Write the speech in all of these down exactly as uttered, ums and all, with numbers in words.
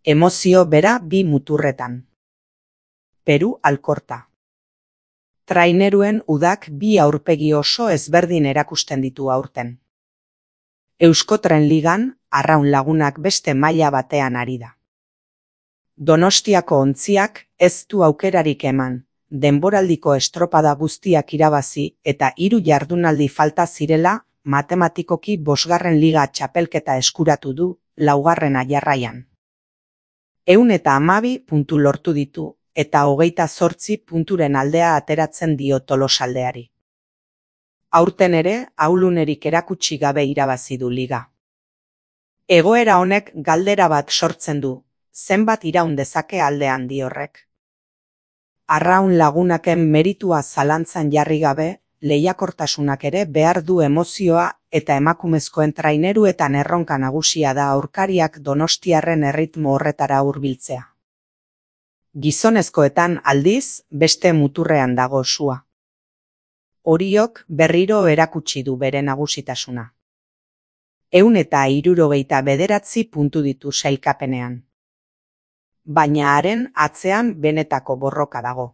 Emozio bera bi muturretan. Peru Alkorta. Traineruen udak bi aurpegi oso ezberdin erakusten ditu aurten. Euskotren Ligan, Arraun Lagunak beste maila batean ari da. Donostiako ontziak ez du aukerarik eman, denboraldiko estropada guztiak irabazi eta hiru jardunaldi falta zirela matematikoki bosgarren liga txapelketa eskuratu du, laugarrena jarraian. Ehun eta hamabi puntu lortu ditu eta hogeita zortzi punturen aldea ateratzen dio Tolosaldeari. Aurten ere, ahulunerik erakutsi gabe irabazi du liga. Egoera honek galdera bat sortzen du, zenbat iraun dezake alde handi horrek. Arraun Lagunaken meritua zalantzan jarri gabe, lehiakortasunak ere behar du emozioa eta emakumezkoen traineruetan erronka nagusia da aurkariak donostiarren erritmo horretara hurbiltzea. Gizonezkoetan aldiz, beste muturrean dago sua. Oriok berriro erakutsi du bere nagusitasuna. Ehun eta hirurogeita bederatzi puntu ditu sailkapenean. Baina haren atzean benetako borroka dago.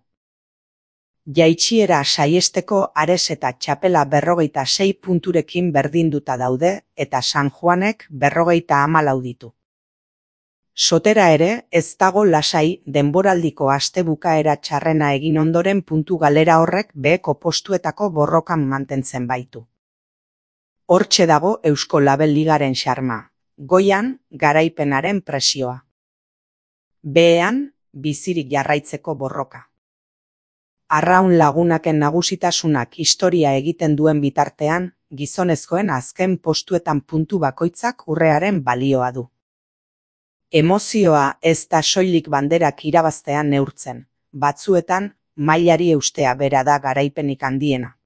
Jaitsiera saiesteko Ares eta Txapela berrogeita sei punturekin berdinduta daude eta San Juanek berrogeita hamalau ditu. Sotera ere ez dago lasai denboraldiko astebukaera txarrena egin ondoren puntu galera horrek beheko postuetako borrokan mantentzen baitu. Hortxe dago Eusko Label Ligaren xarma, goian garaipenaren presioa. Behean, bizirik jarraitzeko borroka. Arraun Lagunaken nagusitasunak historia egiten duen bitartean, gizonezkoen azken postuetan puntu bakoitzak urrearen balioa du. Emozioa ez da soilik banderak irabaztean neurtzen, batzuetan mailari eustea bera da garaipenik handiena.